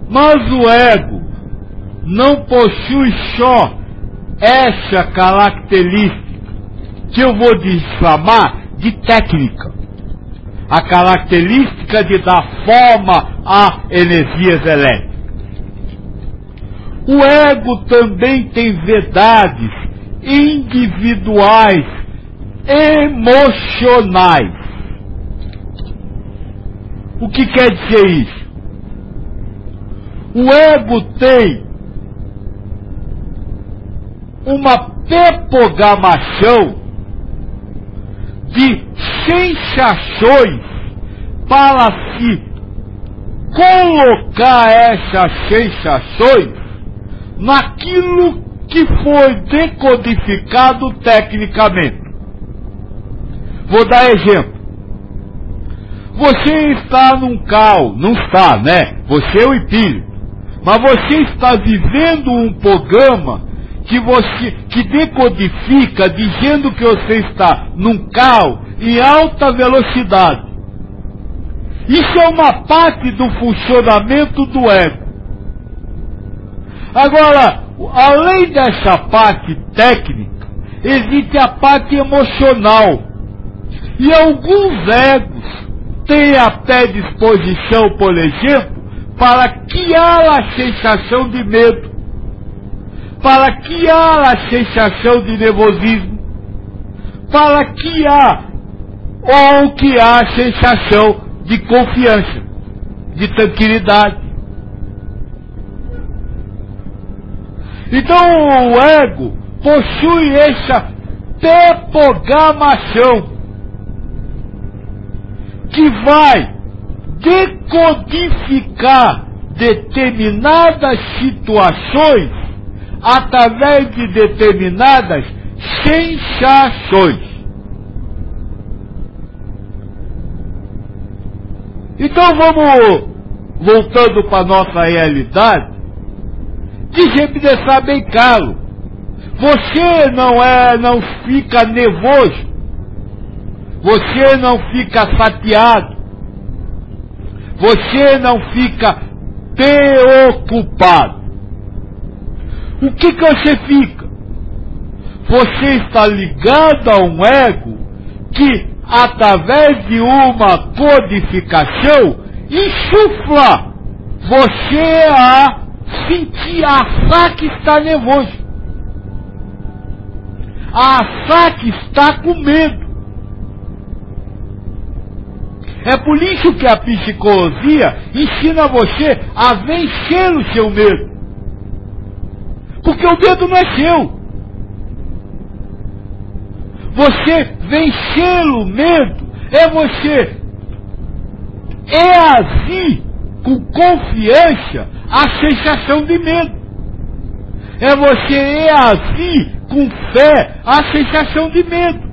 Mas o ego não possui só essa característica, que eu vou chamar de técnica. A característica de dar forma a energias elétricas. O ego também tem verdades individuais, emocionais. O que quer dizer isso? O ego tem uma reprogramação de sensações para se colocar essas sensações naquilo que foi decodificado tecnicamente. Vou dar exemplo. Você está num carro, não está, né? Você é o espírito. Mas você está vivendo um programa que decodifica dizendo que você está num carro em alta velocidade. Isso é uma parte do funcionamento do ego. Agora, além dessa parte técnica, existe a parte emocional. E alguns egos têm a predisposição, por exemplo, para criar a sensação de medo, para criar a sensação de nervosismo, para criar a sensação de confiança, de tranquilidade. Então o ego possui essa reprogramação que vai decodificar determinadas situações através de determinadas sensações. Então vamos, voltando para a nossa realidade, de deixar bem claro, você não fica nervoso, você não fica chateado, você não fica preocupado. O que você fica? Você está ligado a um ego que, através de uma codificação, insufla você a sentir, a achar que está nervoso, a achar que está com medo. É por isso que a psicologia ensina você a vencer o seu medo. Porque o medo não é seu. Você vencer o medo é você reagir com confiança à sensação de medo. É você reagir com fé à sensação de medo.